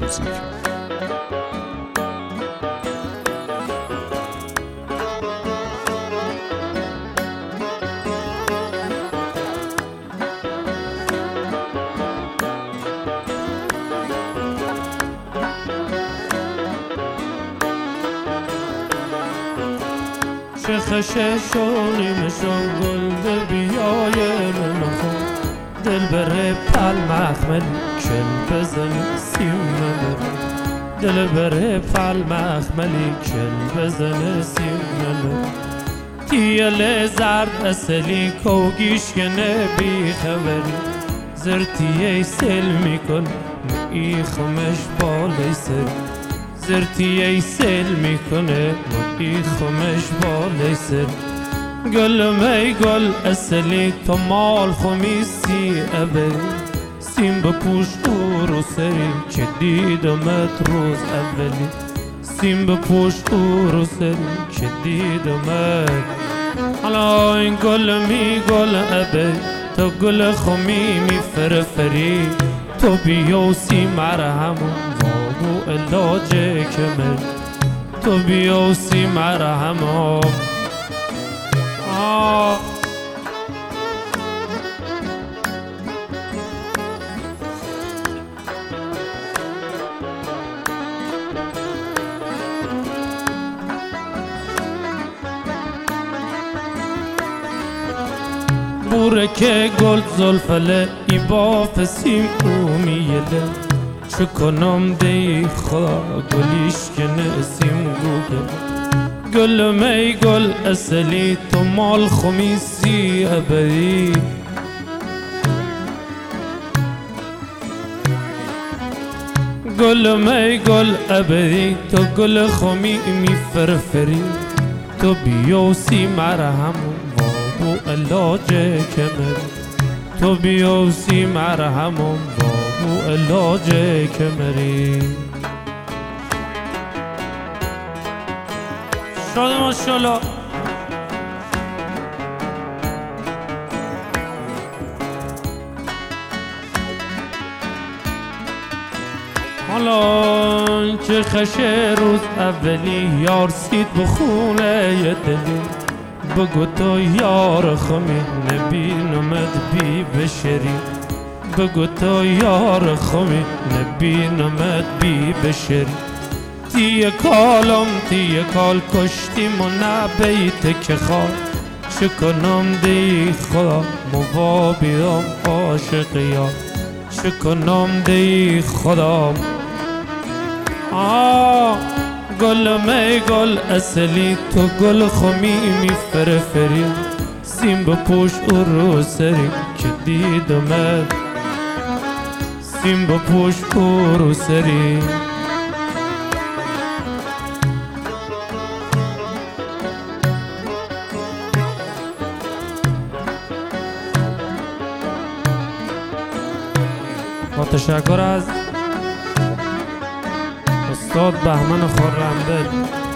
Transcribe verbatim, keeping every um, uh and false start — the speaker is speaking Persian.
موزیک. چه خششونی مشون گل دل بیای منخون دل بره پل مخمل کل بزنی سیمنه دل بره پل مخملی کل بزنی سیمنه تیل زرد اصلی کوگیش کنه بی خبری زرتیه سل میکن ای خمش بالای سری زرتیه سل میکنه ای خمش بالای سری گل می گل اصلی تو مال خمیسی ابری سیم بپوش او رو سری که دیدمت روز اولی سیم بپوش او رو سری که دیدمت حالا این گل می گل ابری تو گل خمی می فرفری تو بیو سیم مرهمون وابو علاج کمر تو بیو سیم مرهمون آه بوره که گل زلفله ای باف سیم اومیله چه کنم دی خدا گلیش کنه سیم گوگل گل می گل اصلی تو مال خمیسی ابری گل می گل ابری تو گل خمی می فرفری تو بیوسی مرهمون وابو علاج کمر تو بیوسی مرهمون وابو علاج کمری شاده ماشالله حالا که خشه روز اولی یار سید بخونه یه دلی بگو تو یار خمی نبینمت بی بشری بگو تو یار خمی نبینمت بی بشری تیه کالم تیه کال کشتیم و نبیت که خواه چه کنم دی خدا موابیدم عاشقی ها چه کنم دی خدا آه گل می گل اصلی تو گل خمی می فرفری سیم بپوش او رو سری که دیدمت سیم بپوش او رو سری با تشکر از استاد بهمن خرمدل